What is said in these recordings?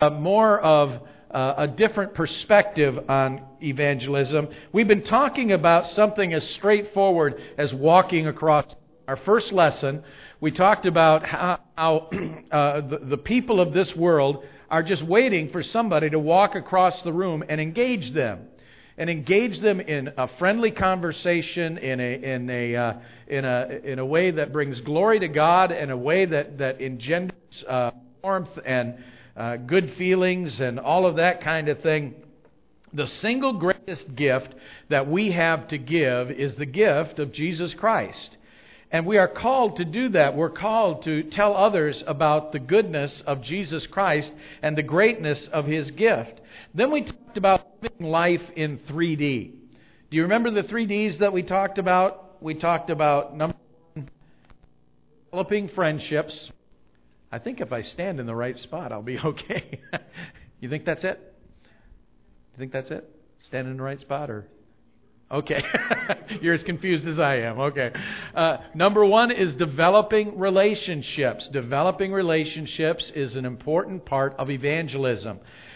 more of a different perspective on evangelism. We've been talking about something as straightforward as walking across. Our first lesson, we talked about how the people of this world are just waiting for somebody to walk across the room and engage them. And engage them in a friendly conversation, in a way that brings glory to God, in a way that engenders warmth and good feelings and all of that kind of thing. The single greatest gift that we have to give is the gift of Jesus Christ. And we are called to do that. We're called to tell others about the goodness of Jesus Christ and the greatness of His gift. Then we talked about living life in 3D. Do you remember the 3Ds that we talked about? We talked about number one, developing friendships. I think if I stand in the right spot, I'll be okay. You think that's it? You think that's it? Stand in the right spot or... Okay. You're as confused as I am. Okay. Number one is developing relationships. Developing relationships is an important part of evangelism.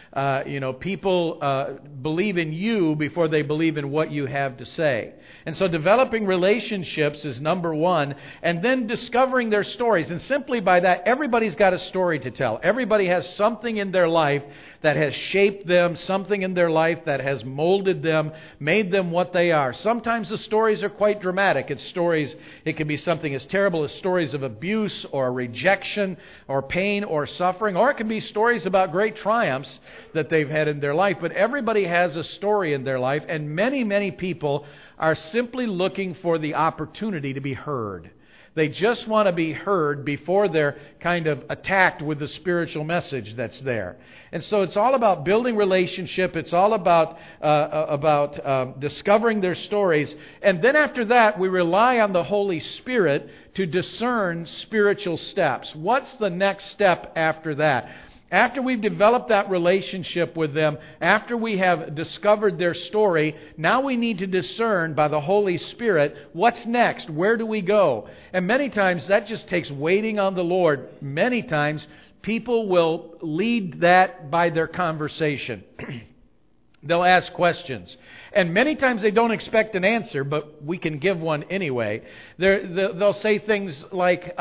People believe in you before they believe in what you have to say. And so developing relationships is number one. And then discovering their stories. And simply by that, everybody's got a story to tell. Everybody has something in their life that has shaped them, something in their life that has molded them, made them what they are. Sometimes the stories are quite dramatic. It can be something as terrible as stories of abuse or rejection or pain or suffering, or it can be stories about great triumphs that they've had in their life. But everybody has a story in their life, and many, many people are simply looking for the opportunity to be heard. They just want to be heard before they're kind of attacked with the spiritual message that's there. And so it's all about building relationship. It's all about discovering their stories. And then after that, we rely on the Holy Spirit to discern spiritual steps. What's the next step after that? After we've developed that relationship with them, after we have discovered their story, now we need to discern by the Holy Spirit what's next, where do we go? And many times that just takes waiting on the Lord. Many times people will lead that by their conversation. They'll ask questions. And many times they don't expect an answer, but we can give one anyway. They'll say things like,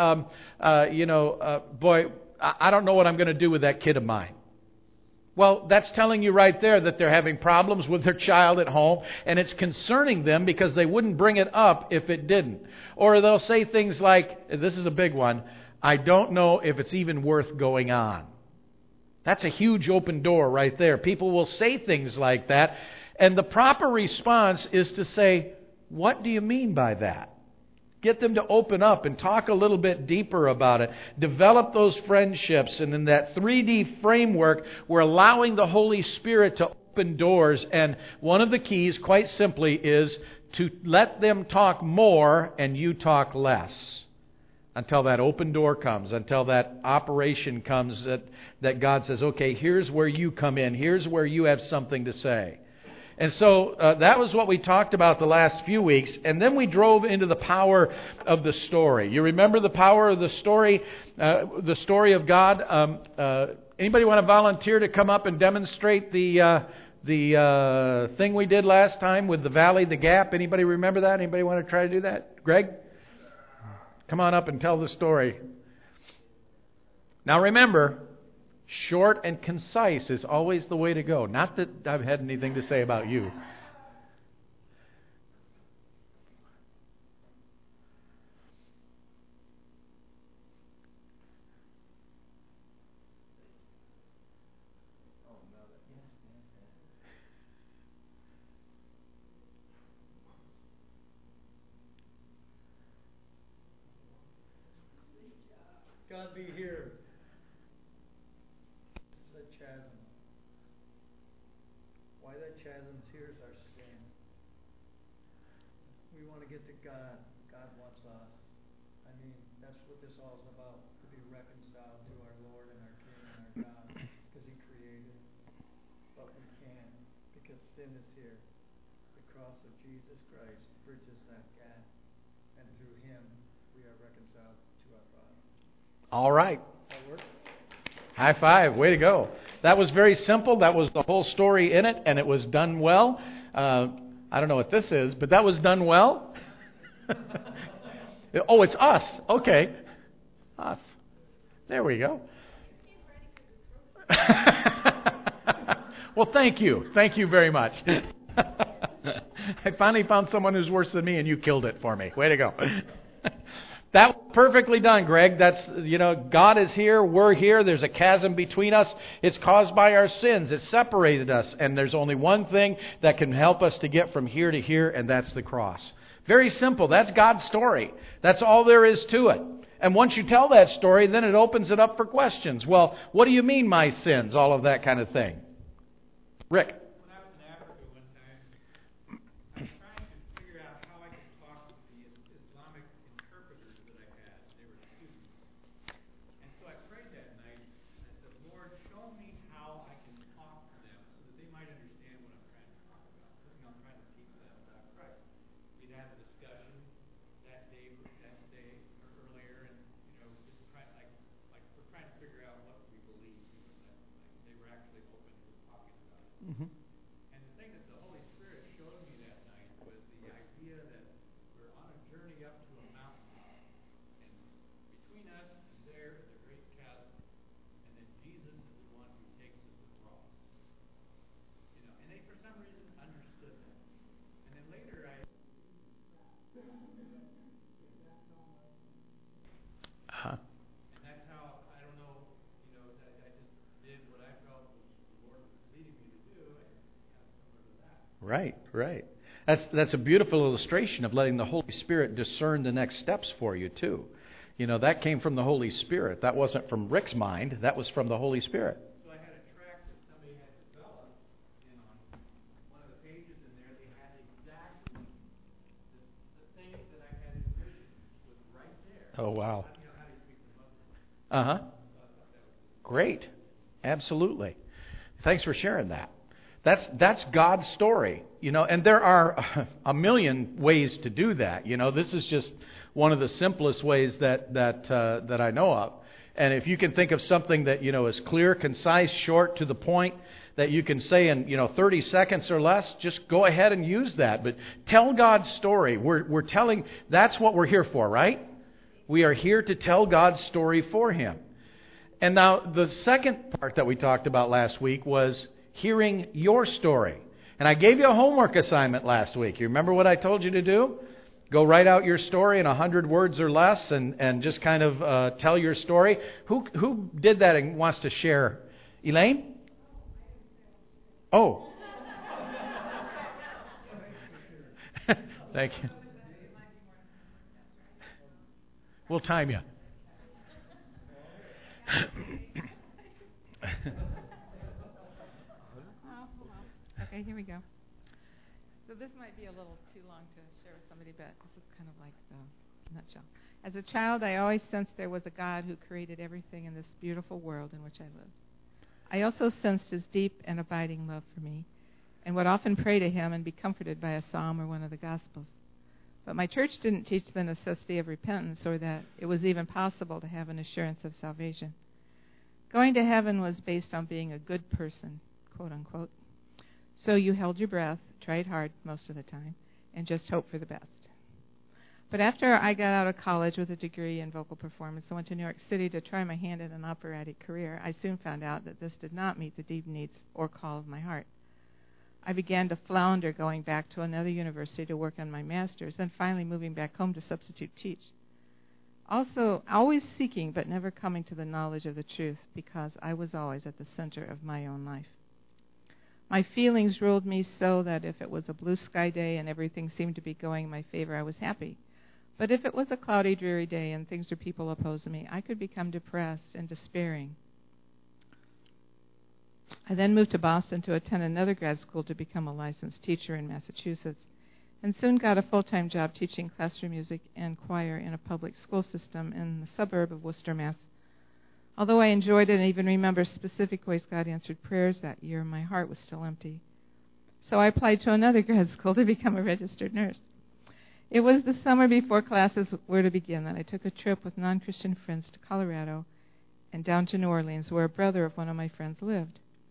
boy, I don't know what I'm going to do with that kid of mine. Well, that's telling you right there that they're having problems with their child at home, and it's concerning them because they wouldn't bring it up if it didn't. Or they'll say things like, this is a big one, I don't know if it's even worth going on. That's a huge open door right there. People will say things like that, and the proper response is to say, what do you mean by that? Get them to open up and talk a little bit deeper about it. Develop those friendships. And in that 3D framework, we're allowing the Holy Spirit to open doors. And one of the keys, quite simply, is to let them talk more and you talk less. Until that open door comes, until that operation comes that God says, okay, here's where you come in. Here's where you have something to say. And so that was what we talked about the last few weeks. And then we drove into the power of the story. You remember the power of the story of God? Anybody want to volunteer to come up and demonstrate the thing we did last time with the valley, the gap? Anybody remember that? Anybody want to try to do that? Greg? Come on up and tell the story. Now remember, short and concise is always the way to go. Not that I've had anything to say about you. God be here. Chasm. Why that chasm's here is our sin. We want to get to God. God wants us. I mean, that's what this all is about. To be reconciled to our Lord and our King and our God. Because He created us. But we can't. Because sin is here. The cross of Jesus Christ bridges that gap. And through Him, we are reconciled to our Father. All right. That work? High five. Way to go. That was very simple. That was the whole story in it, and it was done well. I don't know what this is, but that was done well. Oh, it's us. Okay. Us. There we go. Well, thank you. Thank you very much. I finally found someone who's worse than me, and you killed it for me. Way to go. That was perfectly done, Greg. That's, God is here. We're here. There's a chasm between us. It's caused by our sins. It separated us. And there's only one thing that can help us to get from here to here, and that's the cross. Very simple. That's God's story. That's all there is to it. And once you tell that story, then it opens it up for questions. Well, what do you mean, my sins? All of that kind of thing. Rick. When I was in Africa one time, trying to figure out how I could talk to the Islamic interpreters that I had. They were students. And so I prayed that night, and I said, Lord, show me how I can talk to them so that they might understand what I'm trying to talk about. Because, I'm trying to teach them about Christ. We'd had a discussion that day or earlier, and, just trying, like we're trying to figure out what we believe. They were actually open to talking about it. Mm-hmm. And the thing that the Holy Spirit showed me that night was the idea that we're on a journey up to a mountain, and between us and there is a great chasm, and that Jesus is the one who takes us across. And they for some reason understood that. And then later Uh-huh. and that's how, I don't know, I just did what I felt was the Lord was leading me to do, and kind of similar to that. Right. That's a beautiful illustration of letting the Holy Spirit discern the next steps for you, too. That came from the Holy Spirit. That wasn't from Rick's mind. That was from the Holy Spirit. So I had a tract that somebody had developed, and on one of the pages in there, they had exactly the thing that I had envisioned was right there. Oh, wow. How do you speak to Muslims? Uh-huh. Great. Absolutely. Thanks for sharing that. That's God's story, and there are a million ways to do that. This is just one of the simplest ways that I know of. And if you can think of something that, is clear, concise, short, to the point, that you can say in, 30 seconds or less, just go ahead and use that. But tell God's story. We're telling, that's what we're here for, right? We are here to tell God's story for Him. And now the second part that we talked about last week was hearing your story. And I gave you a homework assignment last week. You remember what I told you to do? Go write out your story in 100 words or less and just kind of tell your story. Who did that and wants to share? Elaine? Oh. Thank you. We'll time you. Okay, here we go. So this might be a little too long to share with somebody, but this is kind of like the nutshell. As a child, I always sensed there was a God who created everything in this beautiful world in which I lived. I also sensed His deep and abiding love for me, and would often pray to Him and be comforted by a psalm or one of the Gospels. But my church didn't teach the necessity of repentance or that it was even possible to have an assurance of salvation. Going to heaven was based on being a good person, quote unquote. So you held your breath, tried hard most of the time, and just hoped for the best. But after I got out of college with a degree in vocal performance and went to New York City to try my hand at an operatic career, I soon found out that this did not meet the deep needs or call of my heart. I began to flounder going back to another university to work on my master's, then finally moving back home to substitute teach. Also, always seeking but never coming to the knowledge of the truth because I was always at the center of my own life. My feelings ruled me so that if it was a blue sky day and everything seemed to be going in my favor, I was happy. But if it was a cloudy, dreary day and things or people opposed me, I could become depressed and despairing. I then moved to Boston to attend another grad school to become a licensed teacher in Massachusetts, and soon got a full-time job teaching classroom music and choir in a public school system in the suburb of Worcester, Mass. Although I enjoyed it and even remember specific ways God answered prayers that year, my heart was still empty. So I applied to another grad school to become a registered nurse. It was the summer before classes were to begin that I took a trip with non-Christian friends to Colorado and down to New Orleans, where a brother of one of my friends lived.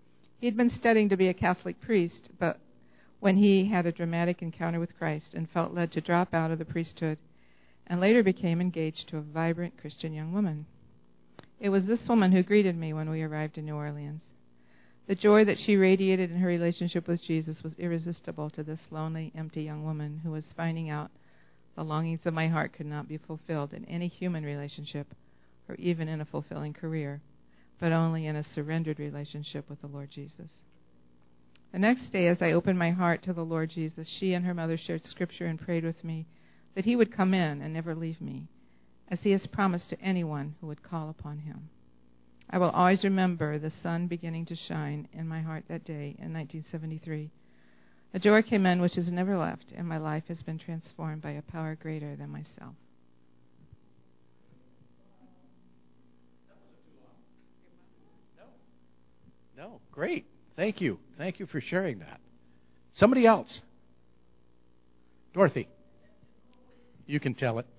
He'd been studying to be a Catholic priest, but when he had a dramatic encounter with Christ and felt led to drop out of the priesthood, and later became engaged to a vibrant Christian young woman. It was this woman who greeted me when we arrived in New Orleans. The joy that she radiated in her relationship with Jesus was irresistible to this lonely, empty young woman who was finding out the longings of my heart could not be fulfilled in any human relationship or even in a fulfilling career, but only in a surrendered relationship with the Lord Jesus. The next day, as I opened my heart to the Lord Jesus, she and her mother shared scripture and prayed with me that he would come in and never leave me, as he has promised to anyone who would call upon him. I will always remember the sun beginning to shine in my heart that day in 1973. A joy came in which has never left, and my life has been transformed by a power greater than myself. No, great. Thank you. Thank you for sharing that. Somebody else. Dorothy. You can tell it.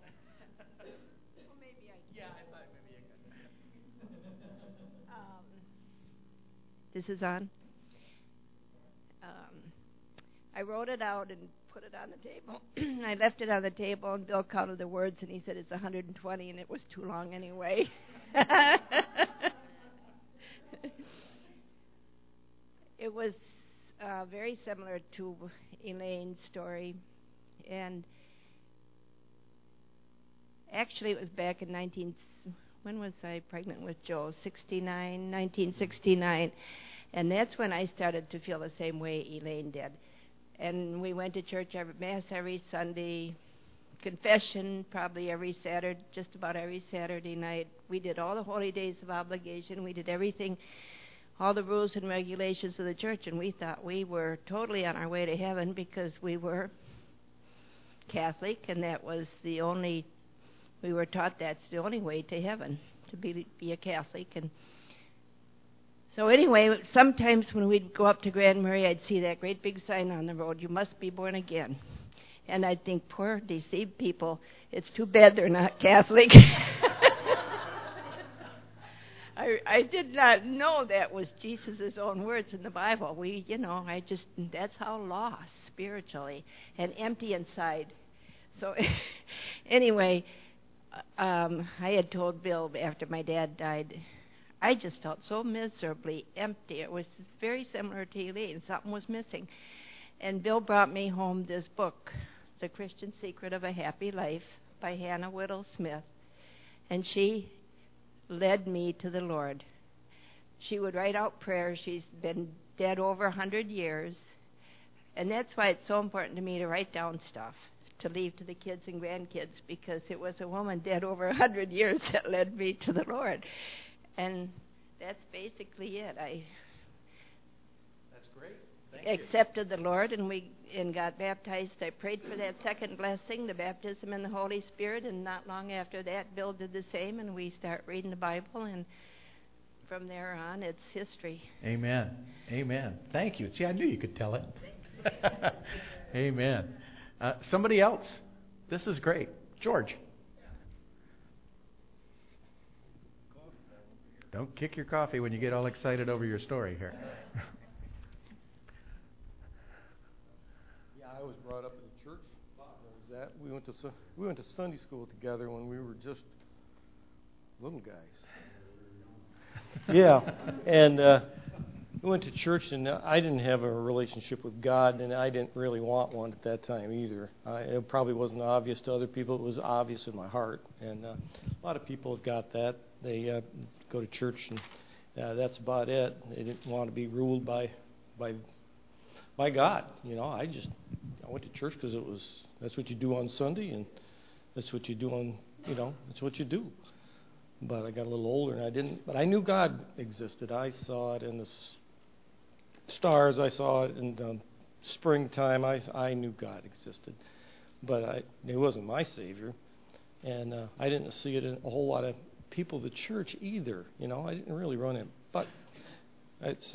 This is on. I wrote it out and put it on the table. I left it on the table, and Bill counted the words, and he said it's 120, and it was too long anyway. It was very similar to Elaine's story, and actually it was back in when was I pregnant with Joe? 1969. And that's when I started to feel the same way Elaine did. And we went to church Mass every Sunday, confession probably every Saturday, just about every Saturday night. We did all the holy days of obligation. We did everything, all the rules and regulations of the church, and we thought we were totally on our way to heaven because we were Catholic, and that was we were taught that's the only way to heaven, to be a Catholic. And so anyway, sometimes when we'd go up to Grand Marais, I'd see that great big sign on the road, "You must be born again." And I'd think, poor deceived people, it's too bad they're not Catholic. I did not know that was Jesus' own words in the Bible. That's how lost spiritually and empty inside. So anyway, I had told Bill after my dad died, I just felt so miserably empty. It was very similar to Elaine. Something was missing. And Bill brought me home this book, The Christian Secret of a Happy Life by Hannah Whittle Smith. And she led me to the Lord. She would write out prayers. She's been dead over 100 years. And that's why it's so important to me to write down stuff to leave to the kids and grandkids, because it was a woman dead over 100 years that led me to the Lord. And that's basically it. That's great. Accepted the Lord and got baptized. I prayed for that second blessing, the baptism in the Holy Spirit, and not long after that, Bill did the same, and we start reading the Bible, and from there on, it's history. Amen. Amen. Thank you. See, I knew you could tell it. Amen. Somebody else. This is great. George. Don't kick your coffee when you get all excited over your story here. Yeah, I was brought up in the church. We went to Sunday school together when we were just little guys. Yeah, and we went to church, and I didn't have a relationship with God, and I didn't really want one at that time either. It probably wasn't obvious to other people. It was obvious in my heart, and a lot of people have got that. They go to church, and that's about it. They didn't want to be ruled by God. I went to church because that's what you do on Sunday, and that's what you do that's what you do. But I got a little older, and I didn't. But I knew God existed. I saw it in the stars. I saw it in the springtime. I knew God existed, but it wasn't my Savior, and I didn't see it in a whole lot of people at the church either. I didn't really run it, but it's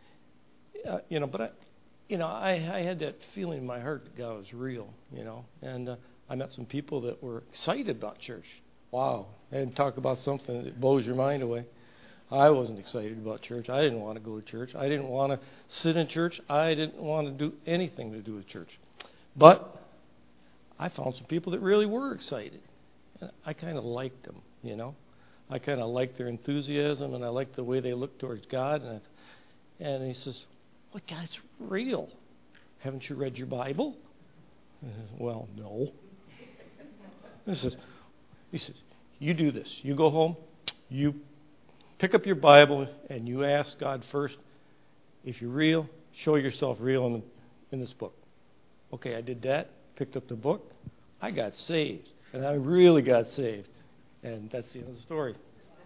I had that feeling in my heart that God was real. And I met some people that were excited about church. Wow, and talk about something that blows your mind away. I wasn't excited about church. I didn't want to go to church. I didn't want to sit in church. I didn't want to do anything to do with church. But I found some people that really were excited. And I kind of liked them, you know. I kind of liked their enthusiasm, and I liked the way they looked towards God. And he says, well, God's real. Haven't you read your Bible? I said, well, no. He says, you do this. You go home, you pick up your Bible, and you ask God first, if you're real, show yourself real in this book. Okay, I did that, picked up the book. I got saved, and I really got saved. And that's the end of the story.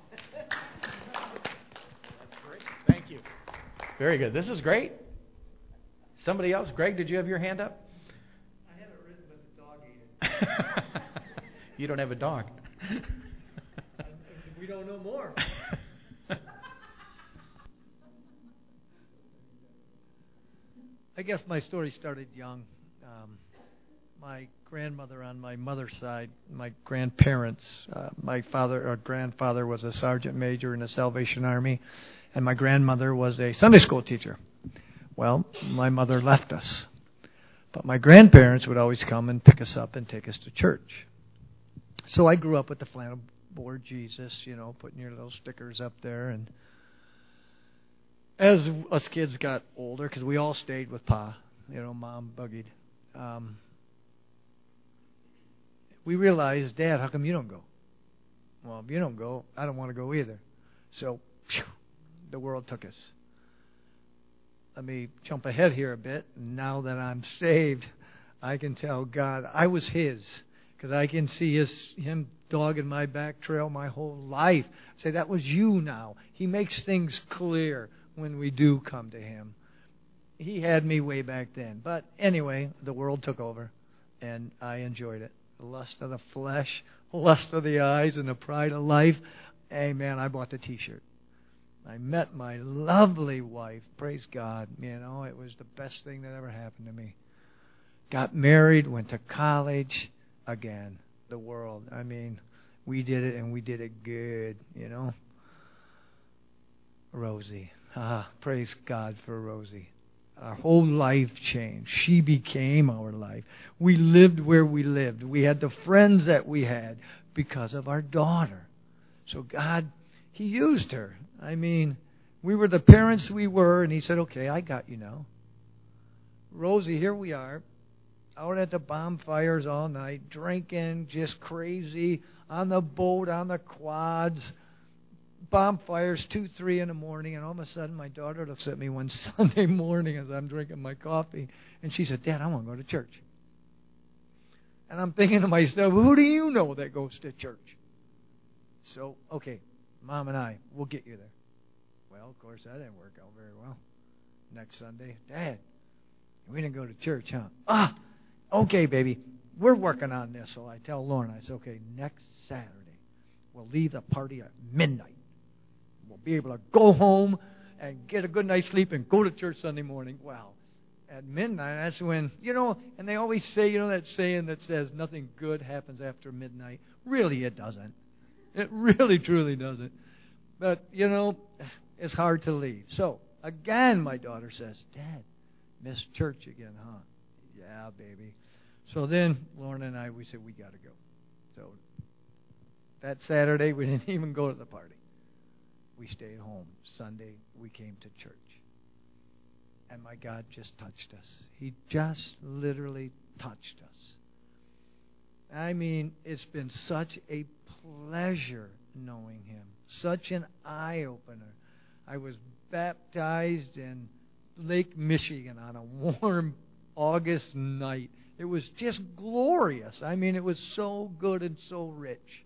That's great. Thank you. Very good. This is great. Somebody else? Greg, did you have your hand up? I have it written, but the dog ate it. You don't have a dog. We don't know more. I guess my story started young. My grandmother on my mother's side, my grandparents, my grandfather was a sergeant major in the Salvation Army, and my grandmother was a Sunday school teacher. Well, my mother left us, but my grandparents would always come and pick us up and take us to church. So I grew up with the flannel board Jesus, you know, putting your little stickers up there. And as us kids got older, because we all stayed with Pa, you know, Mom buggied, we realized, Dad, how come you don't go? Well, if you don't go, I don't want to go either. So, the world took us. Let me jump ahead here a bit. Now that I'm saved, I can tell God I was His, because I can see Him dogging my back trail my whole life. Say, that was you now. He makes things clear when we do come to Him. He had me way back then. But anyway, the world took over, and I enjoyed it. The lust of the flesh, lust of the eyes, and the pride of life. Hey, man, I bought the T-shirt. I met my lovely wife. Praise God. You know, it was the best thing that ever happened to me. Got married, went to college. Again, the world. I mean, we did it, and we did it good, you know. Rosie. Praise God for Rosie. Our whole life changed. She became our life. We lived where we lived. We had the friends that we had because of our daughter. So God, He used her. I mean, we were the parents we were, and He said, okay, I got you now. Rosie, here we are, out at the bonfires all night, drinking, just crazy, on the boat, on the quads, bonfires 2, 3 in the morning, and all of a sudden my daughter looks at me one Sunday morning as I'm drinking my coffee, and she said, Dad, I want to go to church. And I'm thinking to myself, who do you know that goes to church? So, okay, Mom and I, we'll get you there. Well, of course, that didn't work out very well. Next Sunday, Dad, we didn't go to church, huh? Okay, baby, we're working on this. So I tell Lauren, I said, okay, next Saturday, we'll leave the party at midnight. We'll be able to go home and get a good night's sleep and go to church Sunday morning. Well, at midnight, that's when, you know, and they always say, you know, that saying that says nothing good happens after midnight. Really, it doesn't. It really, truly doesn't. But, you know, it's hard to leave. So, again, my daughter says, Dad, missed church again, huh? Yeah, baby. So then Lauren and I, we said, we got to go. So that Saturday, we didn't even go to the party. We stayed home. Sunday, we came to church. And my God just touched us. He just literally touched us. I mean, it's been such a pleasure knowing Him. Such an eye-opener. I was baptized in Lake Michigan on a warm August night. It was just glorious. I mean, it was so good and so rich.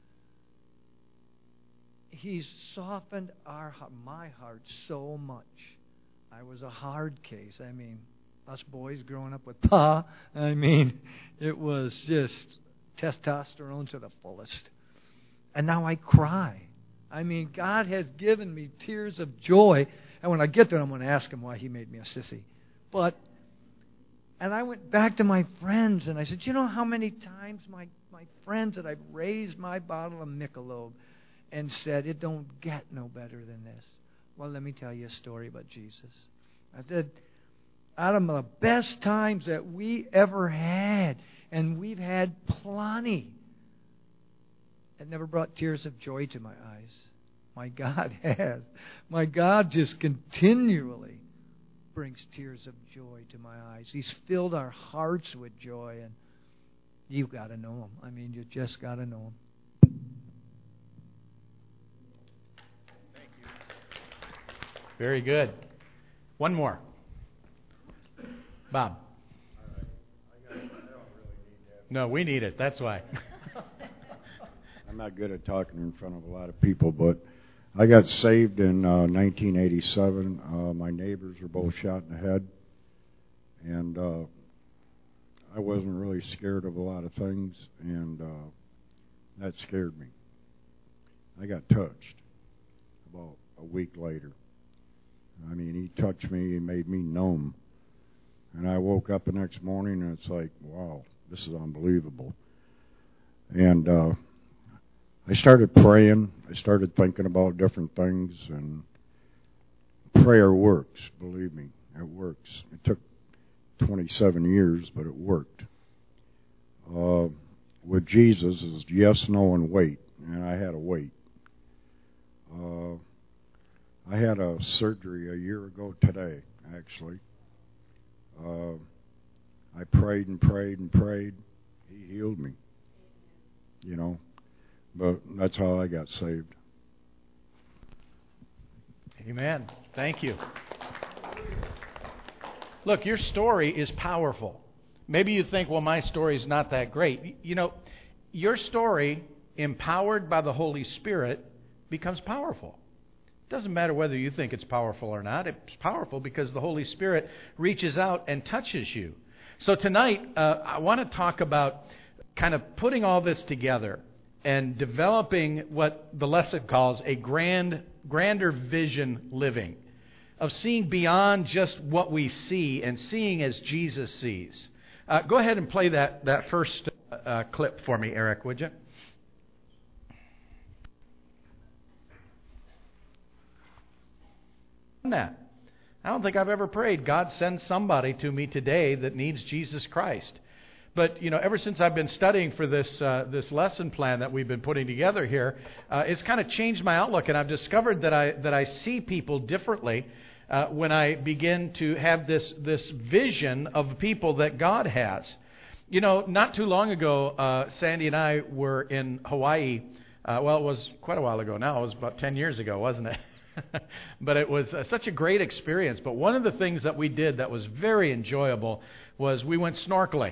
He's softened my heart so much. I was a hard case. I mean, us boys growing up with Pa, I mean, it was just testosterone to the fullest. And now I cry. I mean, God has given me tears of joy. And when I get there, I'm going to ask Him why He made me a sissy. And I went back to my friends, and I said, you know how many times my friends that I've raised my bottle of Michelob, and said, it don't get no better than this. Well, let me tell you a story about Jesus. I said, out of the best times that we ever had, and we've had plenty, it never brought tears of joy to my eyes. My God has. My God just continually brings tears of joy to my eyes. He's filled our hearts with joy, and you've got to know Him. I mean, you just got to know Him. Very good. One more. Bob. No, we need it. That's why. I'm not good at talking in front of a lot of people, but I got saved in 1987. My neighbors were both shot in the head, and I wasn't really scared of a lot of things, and that scared me. I got touched about a week later. I mean, he touched me and made me numb. And I woke up the next morning, and it's like, wow, this is unbelievable. And I started praying. I started thinking about different things, and prayer works, believe me. It works. It took 27 years, but it worked. With Jesus, it's yes, no, and wait. And I had to wait. I had a surgery a year ago today, actually. I prayed and prayed and prayed. He healed me, you know. But that's how I got saved. Amen. Thank you. Look, your story is powerful. Maybe you think, well, my story's not that great. You know, your story, empowered by the Holy Spirit, becomes powerful. It doesn't matter whether you think it's powerful or not. It's powerful because the Holy Spirit reaches out and touches you. So tonight, I want to talk about kind of putting all this together and developing what the lesson calls a grander vision living, of seeing beyond just what we see and seeing as Jesus sees. Go ahead and play that first clip for me, Eric, would you? That. I don't think I've ever prayed, God, send somebody to me today that needs Jesus Christ. But, you know, ever since I've been studying for this lesson plan that we've been putting together here, it's kind of changed my outlook, and I've discovered that I see people differently when I begin to have this vision of people that God has. You know, not too long ago, Sandy and I were in Hawaii. Well, it was quite a while ago now. It was about 10 years ago, wasn't it? But it was such a great experience. But one of the things that we did that was very enjoyable was we went snorkeling.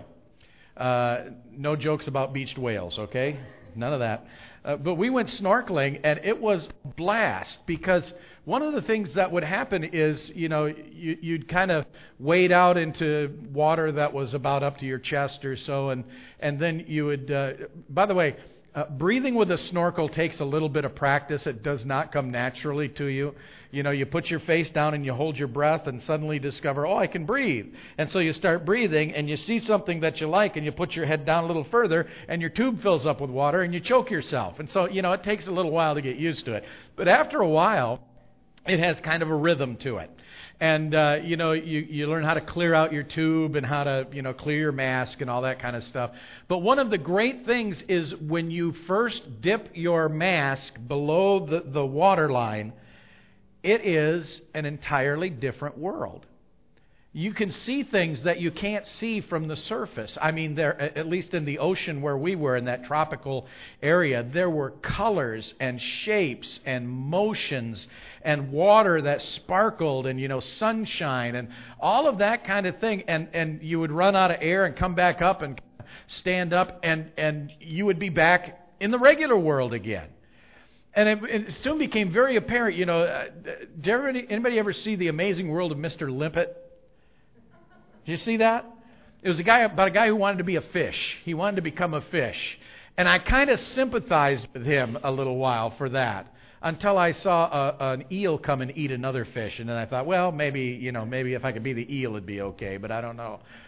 No jokes about beached whales, okay? None of that. But we went snorkeling, and it was a blast because one of the things that would happen is, you know, you'd kind of wade out into water that was about up to your chest or so, and then you would, by the way, breathing with a snorkel takes a little bit of practice. It does not come naturally to you. You know, you put your face down and you hold your breath and suddenly discover, oh, I can breathe. And so you start breathing and you see something that you like and you put your head down a little further and your tube fills up with water and you choke yourself. And so, you know, it takes a little while to get used to it. But after a while, it has kind of a rhythm to it. And, you know, you learn how to clear out your tube and how to, you know, clear your mask and all that kind of stuff. But one of the great things is when you first dip your mask below the water line, it is an entirely different world. You can see things that you can't see from the surface. I mean, there, at least in the ocean where we were, in that tropical area, there were colors and shapes and motions and water that sparkled and, you know, sunshine and all of that kind of thing. And you would run out of air and come back up and stand up and you would be back in the regular world again. And it soon became very apparent, you know, did anybody ever see The Amazing World of Mr. Limpet? Did you see that? It was about a guy who wanted to be a fish. He wanted to become a fish. And I kind of sympathized with him a little while for that until I saw an eel come and eat another fish. And then I thought, well, maybe if I could be the eel, it'd be okay, but I don't know.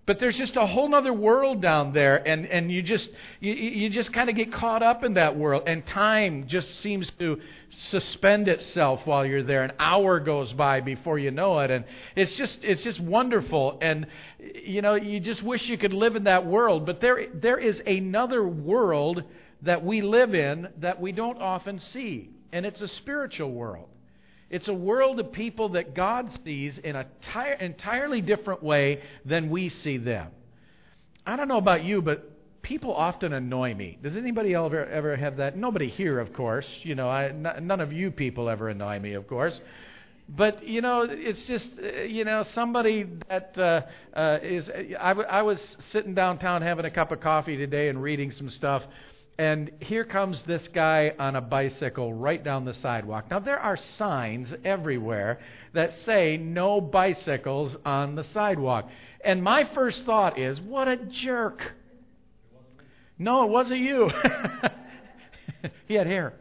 But there's just a whole other world down there, and you just kind of get caught up in that world, and time just seems to suspend itself while you're there. An hour goes by before you know it, and it's just wonderful. And you just wish you could live in that world. But there is another world that we live in that we don't often see, and it's a spiritual world. It's a world of people that God sees in an entirely different way than we see them. I don't know about you, but people often annoy me. Does anybody ever have that? Nobody here, of course. None of you people ever annoy me, of course. But, it's just, somebody that is... I was sitting downtown having a cup of coffee today and reading some stuff. And here comes this guy on a bicycle right down the sidewalk. Now, there are signs everywhere that say no bicycles on the sidewalk. And my first thought is, what a jerk. No, it wasn't you. He had hair.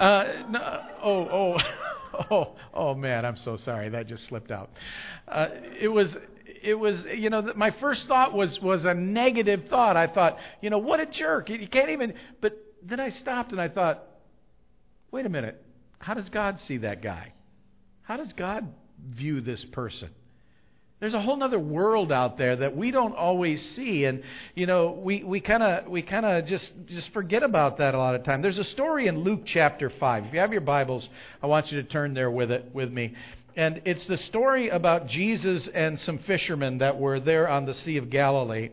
Oh, man, I'm so sorry. That just slipped out. It was, my first thought was a negative thought. I thought, what a jerk. You can't even, but then I stopped and I thought, wait a minute. How does God see that guy? How does God view this person? There's a whole other world out there that we don't always see, and we kind of just forget about that a lot of time. There's a story in Luke chapter 5. If you have your Bibles, I want you to turn there with me. And it's the story about Jesus and some fishermen that were there on the Sea of Galilee.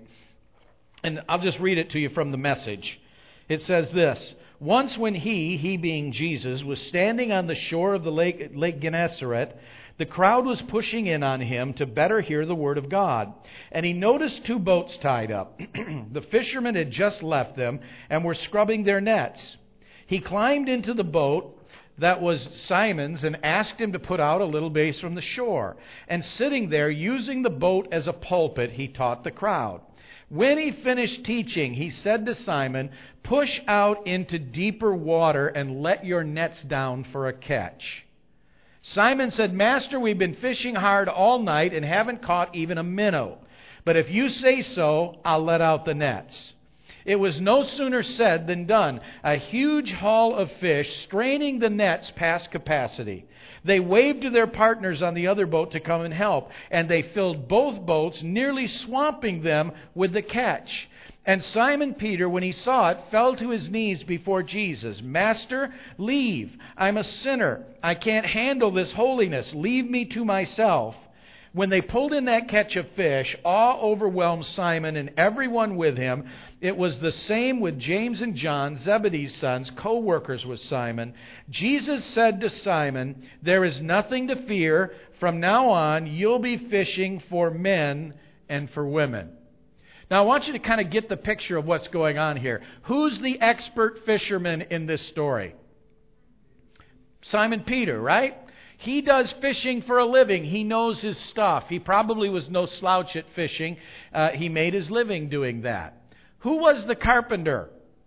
And I'll just read it to you from the Message. It says this: Once when he being Jesus, was standing on the shore of the Lake Gennesaret, the crowd was pushing in on him to better hear the word of God. And he noticed 2 boats tied up. The fishermen had just left them and were scrubbing their nets. He climbed into the boat that was Simon's and asked him to put out a little base from the shore. And sitting there, using the boat as a pulpit, he taught the crowd. When he finished teaching, he said to Simon, "Push out into deeper water and let your nets down for a catch." Simon said, "Master, we've been fishing hard all night and haven't caught even a minnow. But if you say so, I'll let out the nets." It was no sooner said than done. A huge haul of fish, straining the nets past capacity. They waved to their partners on the other boat to come and help, and they filled both boats, nearly swamping them with the catch. And Simon Peter, when he saw it, fell to his knees before Jesus. "Master, leave. I'm a sinner. I can't handle this holiness. Leave me to myself." When they pulled in that catch of fish, awe overwhelmed Simon and everyone with him. It was the same with James and John, Zebedee's sons, co-workers with Simon. Jesus said to Simon, "There is nothing to fear. From now on, you'll be fishing for men and for women." Now, I want you to kind of get the picture of what's going on here. Who's the expert fisherman in this story? Simon Peter, right? He does fishing for a living. He knows his stuff. He probably was no slouch at fishing. He made his living doing that. Who was the carpenter?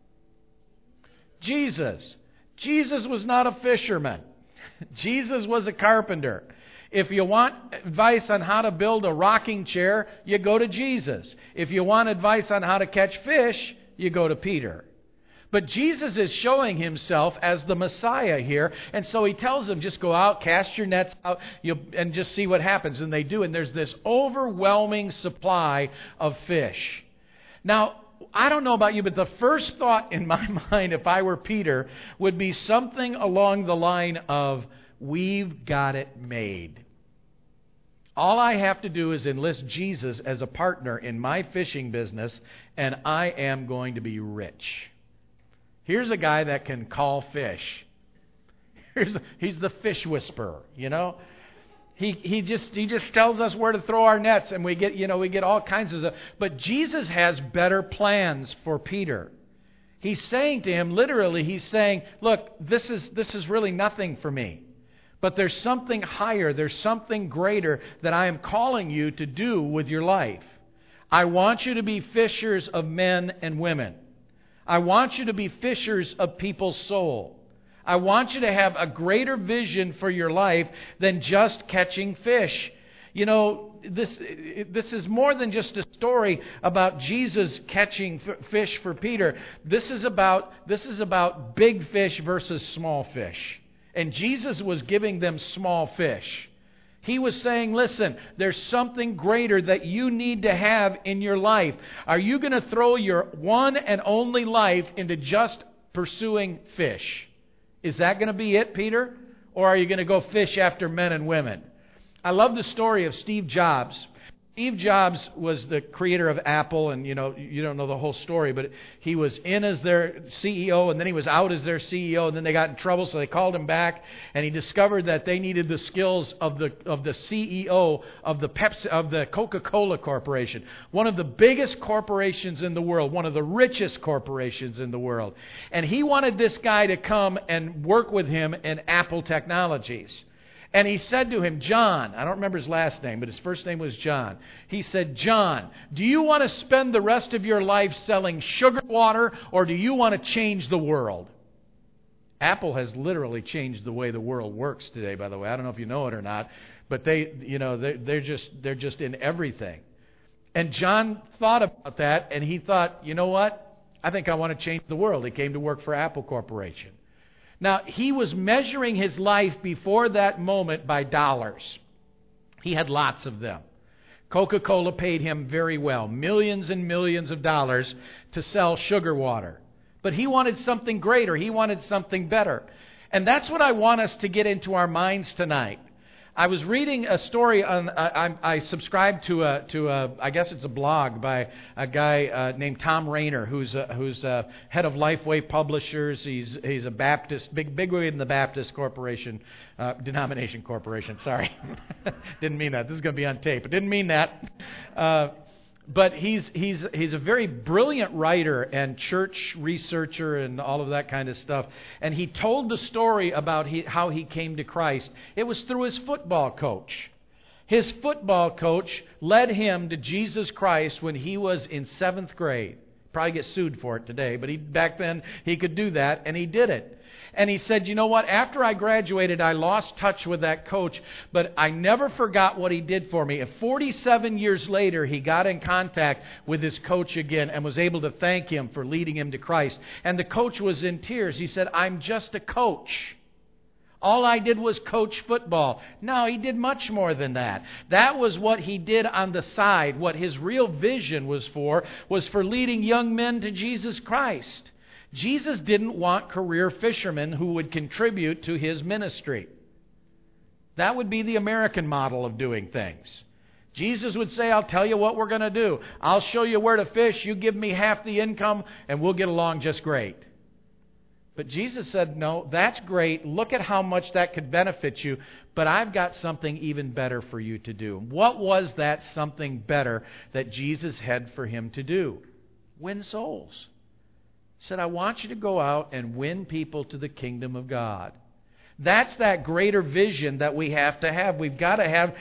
Jesus. Jesus was not a fisherman. Jesus was a carpenter. If you want advice on how to build a rocking chair, you go to Jesus. If you want advice on how to catch fish, you go to Peter. But Jesus is showing himself as the Messiah here, and so he tells them, just go out, cast your nets out, and just see what happens. And they do, and there's this overwhelming supply of fish. Now, I don't know about you, but the first thought in my mind, if I were Peter, would be something along the line of, we've got it made. All I have to do is enlist Jesus as a partner in my fishing business, and I am going to be rich. Here's a guy that can call fish. He's the fish whisperer, He just tells us where to throw our nets, and we get all kinds of stuff. But Jesus has better plans for Peter. He's saying to him, literally, he's saying, "Look, this is really nothing for me. But there's something higher, there's something greater that I am calling you to do with your life. I want you to be fishers of men and women. I want you to be fishers of people's soul. I want you to have a greater vision for your life than just catching fish. You know, this is more than just a story about Jesus catching fish for Peter. This is about big fish versus small fish. And Jesus was giving them small fish. He was saying, listen, there's something greater that you need to have in your life. Are you going to throw your one and only life into just pursuing fish? Is that going to be it, Peter? Or are you going to go fish after men and women? I love the story of Steve Jobs. Steve Jobs was the creator of Apple, and you don't know the whole story, but he was in as their CEO, and then he was out as their CEO, and then they got in trouble, so they called him back, and he discovered that they needed the skills of the CEO of the Coca-Cola Corporation, one of the biggest corporations in the world, one of the richest corporations in the world. And he wanted this guy to come and work with him in Apple Technologies. And he said to him, John, I don't remember his last name, but his first name was John. He said, John, do you want to spend the rest of your life selling sugar water, or do you want to change the world? Apple has literally changed the way the world works today, by the way. I don't know if you know it or not, but they're just in everything. And John thought about that, and he thought, you know what? I think I want to change the world. He came to work for Apple Corporation. Now, he was measuring his life before that moment by dollars. He had lots of them. Coca-Cola paid him very well, millions and millions of dollars to sell sugar water. But he wanted something greater. He wanted something better. And that's what I want us to get into our minds tonight. I was reading a story on. I subscribe to I guess it's a blog by a guy named Tom Rainer, who's head of Lifeway Publishers. He's a Baptist, big way in the Baptist corporation, denomination corporation. Sorry, didn't mean that. This is going to be on tape. I didn't mean that. But he's a very brilliant writer and church researcher and all of that kind of stuff. And he told the story about how he came to Christ. It was through his football coach. His football coach led him to Jesus Christ when he was in 7th grade. Probably get sued for it today, but back then he could do that, and he did it. And he said, you know what, after I graduated, I lost touch with that coach, but I never forgot what he did for me. And 47 years later, he got in contact with his coach again and was able to thank him for leading him to Christ. And the coach was in tears. He said, I'm just a coach. All I did was coach football. No, he did much more than that. That was what he did on the side. What his real vision was for leading young men to Jesus Christ. Jesus didn't want career fishermen who would contribute to his ministry. That would be the American model of doing things. Jesus would say, I'll tell you what we're going to do. I'll show you where to fish. You give me half the income, and we'll get along just great. But Jesus said, no, that's great. Look at how much that could benefit you. But I've got something even better for you to do. What was that something better that Jesus had for him to do? Win souls. He said, I want you to go out and win people to the kingdom of God. That's that greater vision that we have to have. We've got to have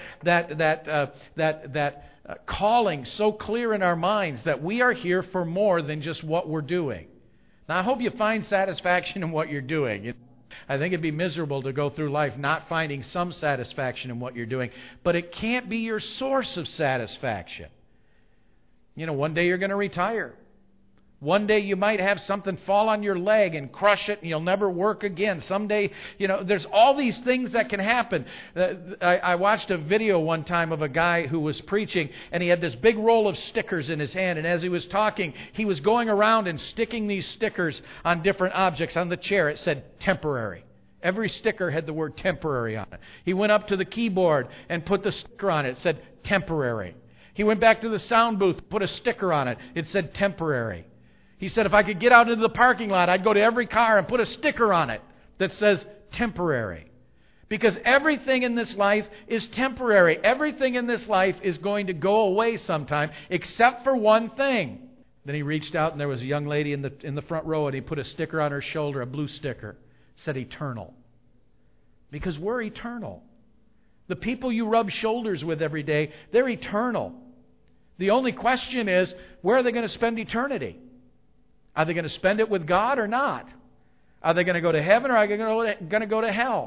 that calling so clear in our minds that we are here for more than just what we're doing. Now, I hope you find satisfaction in what you're doing. I think it'd be miserable to go through life not finding some satisfaction in what you're doing. But it can't be your source of satisfaction. You know, one day you're going to retire. One day you might have something fall on your leg and crush it and you'll never work again. Someday, there's all these things that can happen. I watched a video one time of a guy who was preaching, and he had this big roll of stickers in his hand. And as he was talking, he was going around and sticking these stickers on different objects. On the chair, it said temporary. Every sticker had the word temporary on it. He went up to the keyboard and put the sticker on it. It said temporary. He went back to the sound booth, put a sticker on it. It said temporary. He said, if I could get out into the parking lot, I'd go to every car and put a sticker on it that says temporary. Because everything in this life is temporary. Everything in this life is going to go away sometime, except for one thing. Then he reached out, and there was a young lady in the front row, and he put a sticker on her shoulder, a blue sticker. It said eternal. Because we're eternal. The people you rub shoulders with every day, they're eternal. The only question is, where are they going to spend eternity? Are they going to spend it with God or not? Are they going to go to heaven or are they going to go to hell?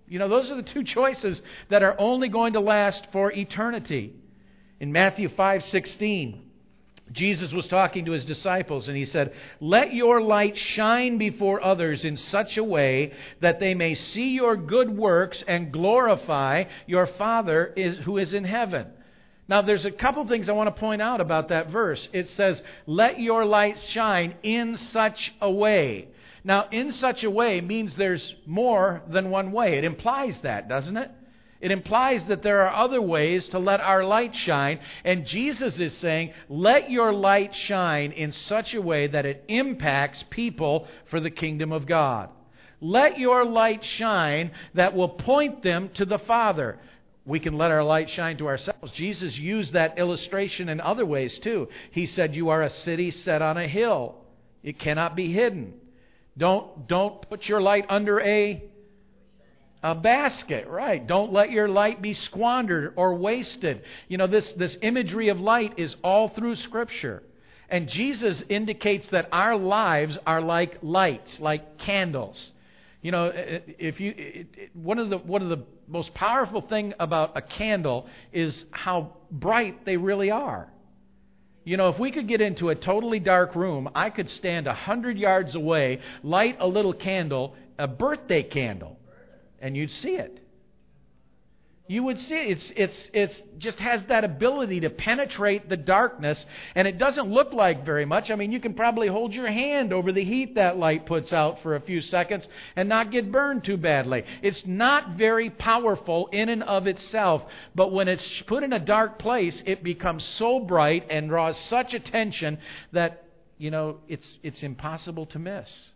Those are the two choices that are only going to last for eternity. In Matthew 5:16, Jesus was talking to His disciples, and He said, "Let your light shine before others in such a way that they may see your good works and glorify your Father who is in heaven." Now, there's a couple things I want to point out about that verse. It says, "Let your light shine in such a way." Now, in such a way means there's more than one way. It implies that, doesn't it? It implies that there are other ways to let our light shine. And Jesus is saying, let your light shine in such a way that it impacts people for the kingdom of God. Let your light shine that will point them to the Father. We can let our light shine to ourselves. Jesus used that illustration in other ways too. He said, you are a city set on a hill. It cannot be hidden. Don't put your light under a basket, right? Don't let your light be squandered or wasted. This imagery of light is all through Scripture. And Jesus indicates that our lives are like lights, like candles. One of the most powerful thing about a candle is how bright they really are. If we could get into a totally dark room, I could stand 100 yards away, light a little candle, a birthday candle, and you'd see it. You would see it. It's just has that ability to penetrate the darkness, and it doesn't look like very much. I mean, you can probably hold your hand over the heat that light puts out for a few seconds and not get burned too badly. It's not very powerful in and of itself, but when it's put in a dark place, it becomes so bright and draws such attention that, it's impossible to miss.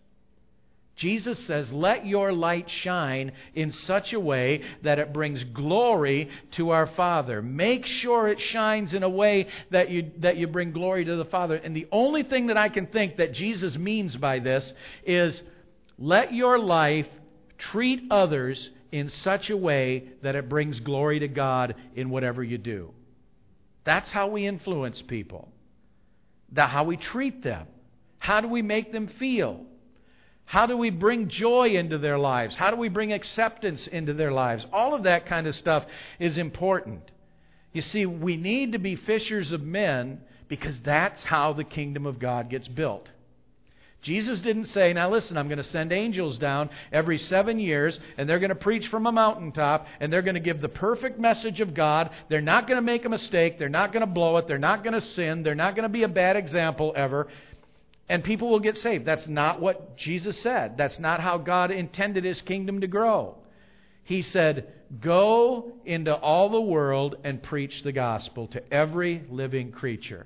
Jesus says, let your light shine in such a way that it brings glory to our Father. Make sure it shines in a way that you bring glory to the Father. And the only thing that I can think that Jesus means by this is, let your life treat others in such a way that it brings glory to God in whatever you do. That's how we influence people. That's how we treat them. How do we make them feel? How do we bring joy into their lives? How do we bring acceptance into their lives? All of that kind of stuff is important. You see, we need to be fishers of men because that's how the kingdom of God gets built. Jesus didn't say, now listen, I'm going to send angels down every 7 years, and they're going to preach from a mountaintop, and they're going to give the perfect message of God. They're not going to make a mistake. They're not going to blow it. They're not going to sin. They're not going to be a bad example ever. And people will get saved. That's not what Jesus said. That's not how God intended His kingdom to grow. He said, go into all the world and preach the gospel to every living creature.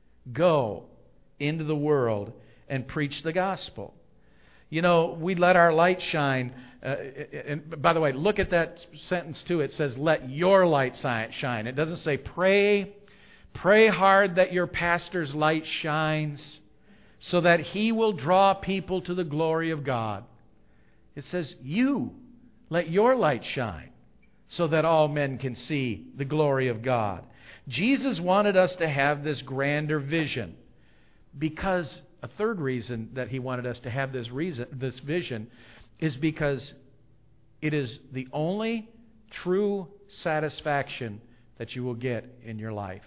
Go into the world and preach the gospel. We let our light shine. And by the way, look at that sentence too. It says, let your light shine. It doesn't say pray hard that your pastor's light shines, so that he will draw people to the glory of God. It says, let your light shine, so that all men can see the glory of God. Jesus wanted us to have this grander vision, because a third reason that He wanted us to have this vision is because it is the only true satisfaction that you will get in your life.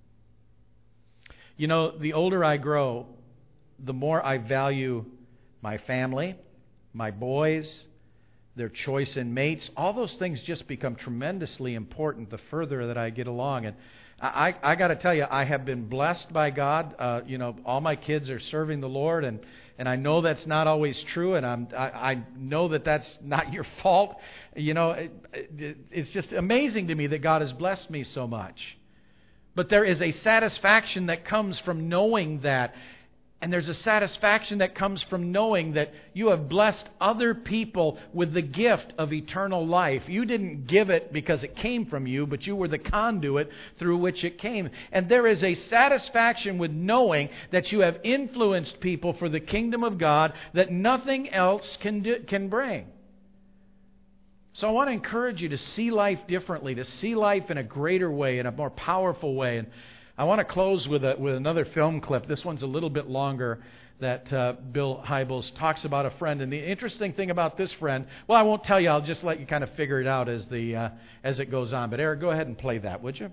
The older I grow, the more I value my family, my boys, their choice in mates. All those things just become tremendously important the further that I get along. And I got to tell you, I have been blessed by God. All my kids are serving the Lord, and I know that's not always true, and I know that that's not your fault. It's just amazing to me that God has blessed me so much. But there is a satisfaction that comes from knowing that. And there's a satisfaction that comes from knowing that you have blessed other people with the gift of eternal life. You didn't give it because it came from you, but you were the conduit through which it came. And there is a satisfaction with knowing that you have influenced people for the kingdom of God that nothing else can bring. So I want to encourage you to see life differently, to see life in a greater way, in a more powerful way. And I want to close with another film clip. This one's a little bit longer that Bill Hybels talks about a friend. And the interesting thing about this friend, well, I won't tell you. I'll just let you kind of figure it out as it goes on. But Eric, go ahead and play that, would you?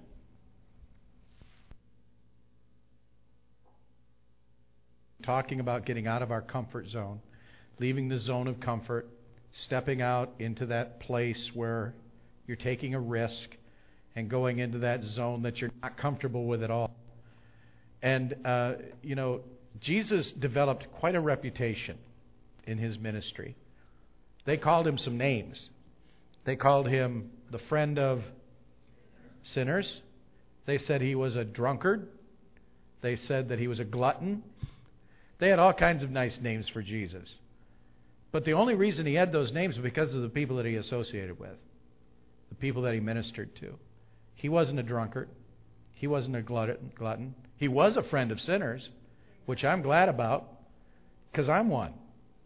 Talking about getting out of our comfort zone, leaving the zone of comfort, stepping out into that place where you're taking a risk and going into that zone that you're not comfortable with at all. And, Jesus developed quite a reputation in his ministry. They called him some names. They called him the friend of sinners. They said he was a drunkard. They said that he was a glutton. They had all kinds of nice names for Jesus. But the only reason he had those names was because of the people that he associated with, the people that he ministered to. He wasn't a drunkard. He wasn't a glutton. He was a friend of sinners, which I'm glad about, because I'm one.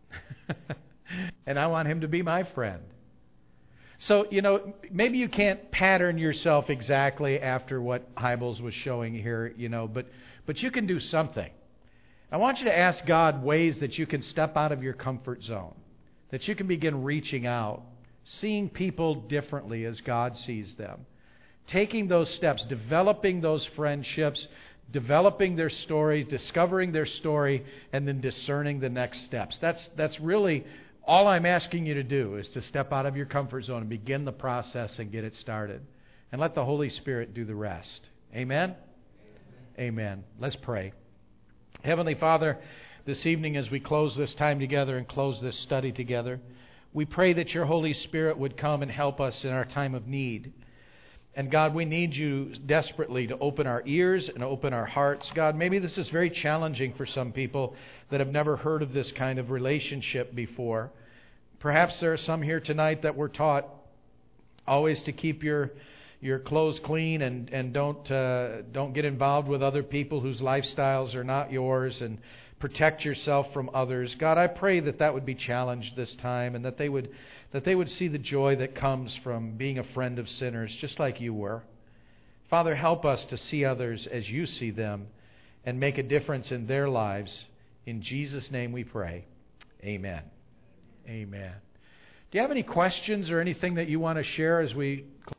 And I want him to be my friend. So, maybe you can't pattern yourself exactly after what Hybels was showing here, but you can do something. I want you to ask God ways that you can step out of your comfort zone, that you can begin reaching out, seeing people differently as God sees them, taking those steps, developing those friendships, developing their story, discovering their story, and then discerning the next steps. That's really all I'm asking you to do, is to step out of your comfort zone and begin the process and get it started. And let the Holy Spirit do the rest. Amen? Amen. Let's pray. Heavenly Father, this evening as we close this time together and close this study together, we pray that your Holy Spirit would come and help us in our time of need. And God, we need you desperately to open our ears and open our hearts. God, maybe this is very challenging for some people that have never heard of this kind of relationship before. Perhaps there are some here tonight that were taught always to keep your clothes clean and don't get involved with other people whose lifestyles are not yours, and protect yourself from others. God, I pray that would be challenged this time, and that they would see the joy that comes from being a friend of sinners, just like you were. Father, help us to see others as you see them and make a difference in their lives. In Jesus' name we pray. Amen. Amen. Do you have any questions or anything that you want to share as we